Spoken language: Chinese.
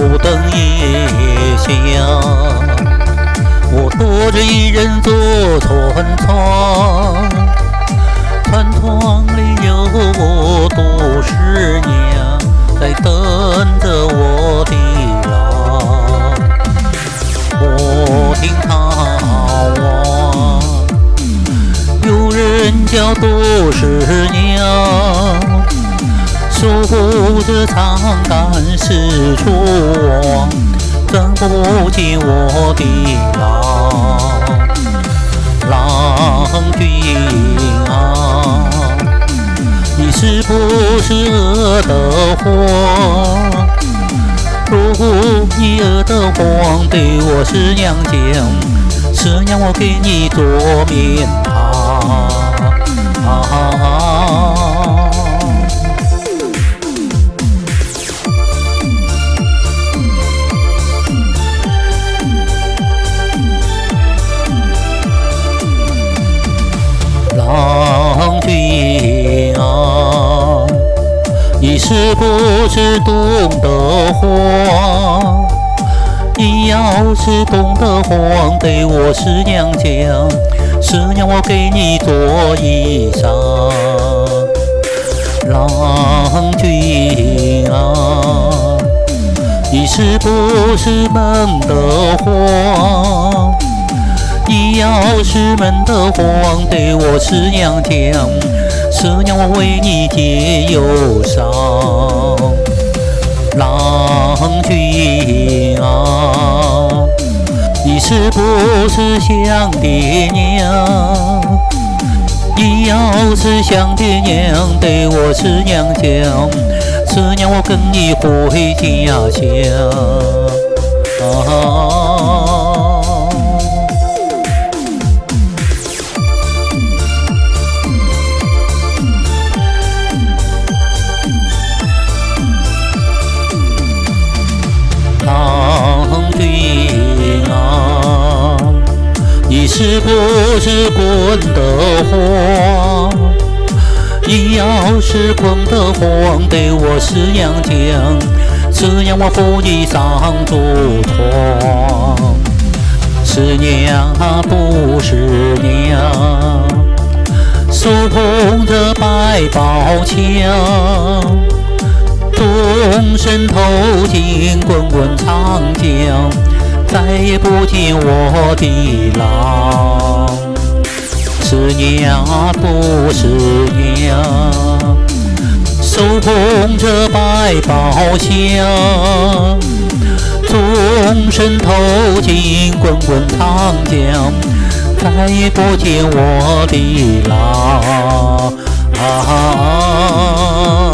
灯夜下，我独自一人坐船窗，船窗里有我杜十娘，在等着我的郎。我听他望，有人叫杜十娘，守护着长杆四处望，看不见我的郎。郎君啊，你是不是饿得慌？如果你饿得慌，对我十娘讲，十娘我给你做面汤。郎君啊，你是不是懂得慌？你要是懂得慌，对我十娘讲，十娘我给你做衣裳。郎君啊，你是不是闷得慌？你要是闷得慌，对我十娘讲，十娘我为你解忧伤。郎君啊，你是不是想爹娘？你要是想爹娘，对我十娘讲，十娘我跟你回家乡。郎君啊，你是不是困得慌？你要是困得慌，对我十娘讲，十娘我扶你上竹床。十娘不是娘，手捧着百宝枪，终身头巾滚滚长江，再也不见我的郎。十娘不是娘，手捧着百宝箱，终身头巾滚滚长江，再也不见我的郎。